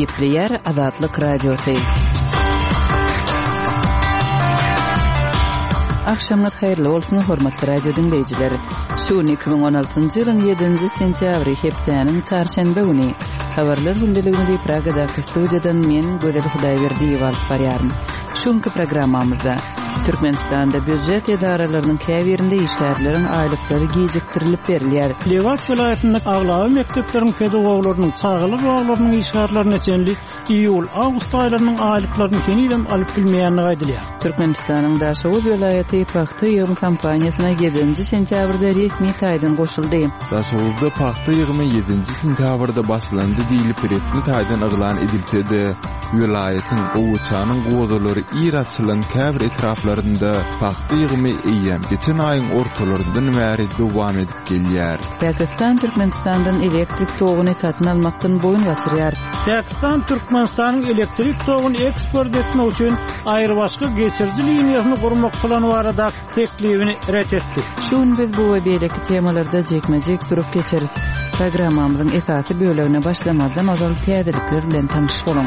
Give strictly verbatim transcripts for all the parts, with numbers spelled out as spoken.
Gepleyer Azatlyk Radiosu. Akşamlar hayırlı olsun hormatly radio dinleyijiler. Şu iki bin on altıncı ýylyň ýedinji sentýabry hepdeniň çarşamba güni habarlar gündeligini Praga'daki studiýadan men Gözel Hudaýberdiýew alyp barýarym. Şuňky programmamyzda Türkmenistanda büdjet edaralarynyň käbirinde işgärleriň aýlyklary gejiktirilip berilýär. Levat vilayatynyň aglawy mekdepleriniň pedagoglarynyň çağıly baglarynyň işgärlerini çenli iýul awgust aýlarynyň aýlyklaryny keniden alyp bilmeýänligi aýdylýar. Türkmenistanyň Daşowuz vilayaty paxta ýygyny kampaniýasyna yedinji sentýabrda resmi taýdan goşuldy. Daşowuzda paxta ýygyny yedinji sentýabrda başlandy diýilip resmi taýdan aglan edildi. Vilayatyň owuçanyň gowdalary ýer-açylan käbir etraflarynda paxta ýygyny eýem geçen aýyň ortalaryndan bäri dowam edip gelýär. Pakistan Türkmenistandan elektrik togyny satyn almakdan boyun gaçyrýar. Pakistan Türkmenistanyň elektrik togyny eksport etmek üçin aýry başga geçirji liniýasyny gurmak plany barada teklifini ret etdi. Şuň biz bu we beýleki temalarda jekmejek durup geçeriz. Programmamyzyň esasy bölegine başlamadan ozal täzelikler bilen tanyşyp bolan.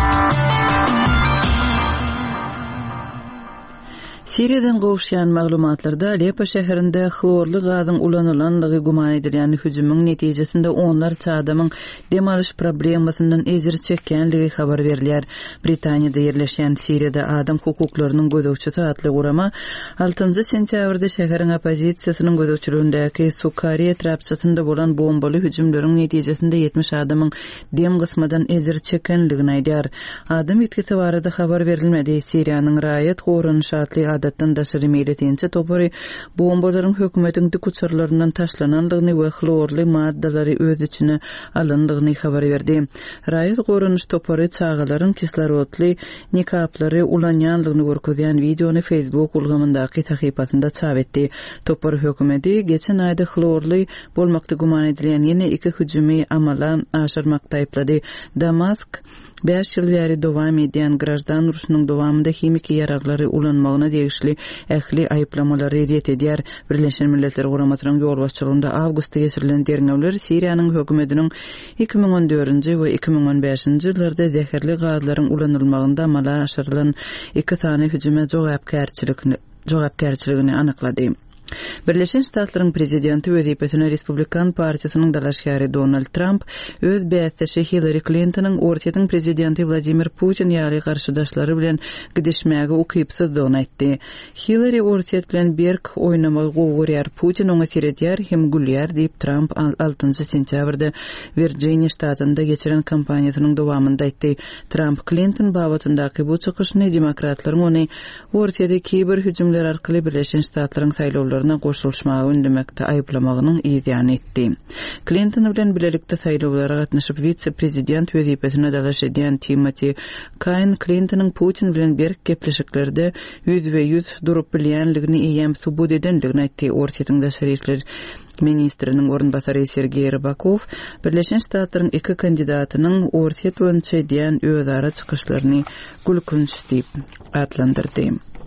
Siriýadan gowşýan maglumatlarda Aleppo şäherinde xlorly gazyň ulanılanlygy guman edilýän hüjümüň netijesinde onlarça adamyň demalyş problemasyndan ejir çekkenligi habar berilýär. Britaniýada ýerleşen Siriýada adam hukuklarynyň gözegçisi atly urama altynjy sentýabrda şäheriň opozisiýasynyň gözegçiligindäki Sukari etrapçysynda bolan bombaly hüjümleriň netijesinde ýetmiş adamyň dem gysmadan ejir çekkenligini aýdýar. Adam ýetkisi barada habar berilmedi. Siriýanyň raýat gorunşatly adatdan daşary meýletinçe topary bombalaryň hökümetiň dikuçarlaryndan taşlananlygyny we xlorly maddalary öz içine alyndygyny habar berdi. Raýat gorunuş topary çağalaryň kislorodly nikaplary ulanýanlygyny görkezýän videony Facebook ulgamyndaky tahypasynda çap etdi. Topary hökümeti geçen aýda xlorly bolmakda guman edilýän ýene iki hüjümi amala aşyrmakda aýplady. Damask beş ýyl bäri dowam edýän grajdan uruşynyň dowamında hemik ýararlary ulanmagyna degişli ähli aýplamolary ret edýär. Birleşen Milletler Guramasynyň ýol başçylygynda awgustda geçirilen derňewler Siriýanyň hökümetiniň iki bin on dördünji we iki bin on beşinji ýyllarda zäherli gazylaryň ulanylmagynda amala aşyrylan iki sany hüjüme jogapkärçiligini jogapkärçiligini anyklady. Birleşen Ştatlaryň prezidenti wezipesine Respublikan partiýasynyň dalaşgary Donald Trump öz bäsdeşi Hillary Clinton'yň ortaýyň prezidenti Vladimir Putin ýaly garşydaşlary bilen gidişmäge ukypsızdygyny aýtdy. Hillary ortaýat bilen berk oýnamagy gowurýar, Putin oňa seredýär hem gülýär diýip Trump altynjy sentýabrda Virginia ştatynda geçiren kampaniýasynyň dowamynda aýtdy. Trump Clinton babatyndaky bu çykyşyny demokratlaryň ony ortaýdaki bir hüjümler arkaly Birleşen Ştatlaryň saýlawlaryna goşulmagy ündemekde aýplamagynyň ýa etdi. Clinton bilen bilelikde saýlawlara gatnaşyp vice-prezident wezipesine dalaş edýän Timothy Kaine Clinton'yň Putin bilen berk gepleşiklerde yüzde yüz durup bilýänligini eýem subut edenligini aýtdy. Ortaýyň daşary işler ministriniň orunbasary Sergey Rybakov Birleşen Ştatlaryň iki kandidatynyň ortaýat boýunça edýän özara çykyşlaryny gülkünç diýip adlandyrdy.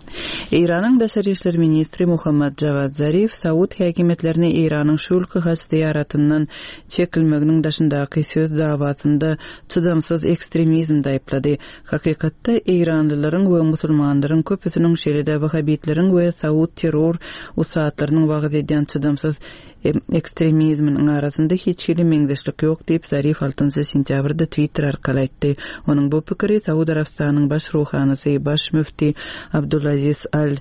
İran'ın daşary işler ministri Muhammad Javad Zarif Saud häkimetlerini İran'ın şulky haç ziyaratyndan çekilmeginiň daşyndaky söz dawatynda çydamsız ekstremizmde aýplady. Hakykatda İranlylaryň we musulmanlaryň köpüsiniň şeride wahhabitleriň we Saud terror usatlarynyň wagt edýän çydamsız ekstremizmin arasında hiç kili meňdeşlik ýok diýip Zarif altynjy sentýabrda Twitter arkaly aýtdy. Onuň bu pikiri Saud Arabistanynyň baş ruhanysy, baş müfti Abdulaziz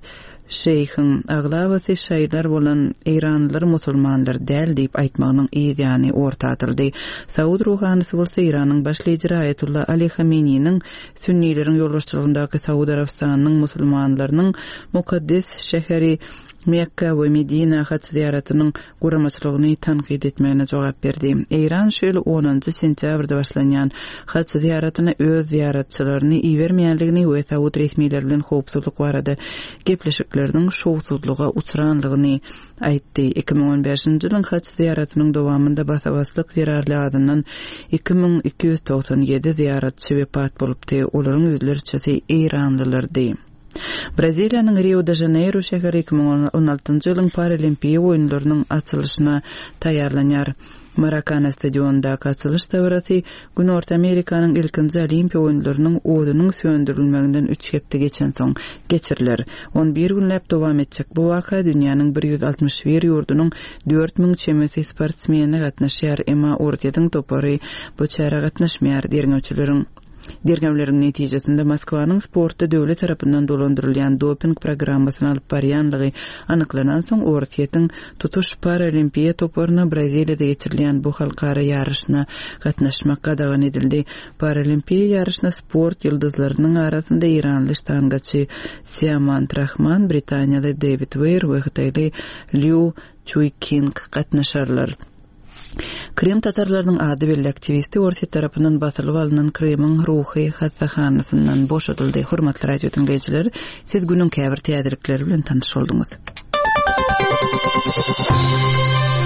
Al-Şeyhin aglawaty şaýlar bolan İranlylar musulmanlar däl diýip aýtmagynyň ýa-ni orta atyldy. Saud ruhanysy bolsa İranyň baş lideri Ayatullah Ali Khamenei'niň sünniýleriň ýolbaşçylygyndaky Saud Arabistanynyň musulmanlarynyň mukaddes şäheri Mekka we Medina haç ziyaratynyň guramaçylygyny tanqid etmegine jogap berdi. İran şöyle onuncu sentýabrda başlanýan haç ziyaratyny öz ziyaratçylaryny iýermeýänligini we Saud resmiýetleri bilen howpsuzlyk barada gepleşikleriniň şowsuzlyga uçranlygyny aýtdy. iki bin on beşinji ýylyň haç ziyaratynyň dowamynda basabaslyk zirarly adından iki bin iki ýüz toksan ýedi ziyaratçy wepat bolupdy. Olaryň ýüzlerçesi İranlylardy. Braziliýanyň Rio de Janeiro şäheri iki ming on altyncy ýylyň Paralimpiýa oýunlarynyň açylyşyna taýýarlanýar. Maracana stadionundaky açylış döwreti Günorta Amerikanyň ilkinji Olimpiýa oýunlarynyň odunyň söndürilmeginden üç hepde geçen soň geçiriler. on bir günläp dowam etjek bu waka dünýäniň bir ýüz altymyş bir ýurdunyň dört miň çemesi sportsmeni gatnaşýar, emma ortaýadyň topary bu çäre gatnaşmaýar diýençileriň Dergäwleriň netijesinde Moskwanyň sportda döwlet tarapyndan dolandyrylýan doping programmasyny alyp barýanlygy anyklanan soň ortaýatyň tutuş Paralimpiýa toparyna Braziliýada geçirilýän bu halkara ýarışyna gatnaşmak gadagan edildi. Paralimpiýa ýarışyna sport ýyldızlarynyň arasynda İranly ştangaçy Siaman Rahman, Britaniýaly David Weir we Hytaýly Liu Chuiking gatnaşarlar. Krem tatarlarynyň ady belli aktivisti ortaýat tarapyndan basylyp alynan kremyň ruhy hastahanasyndan boşadyldy. Hormatly radio dinleýijiler, siz günüň käbir täderlikleri bilen tanyş bolduňuz.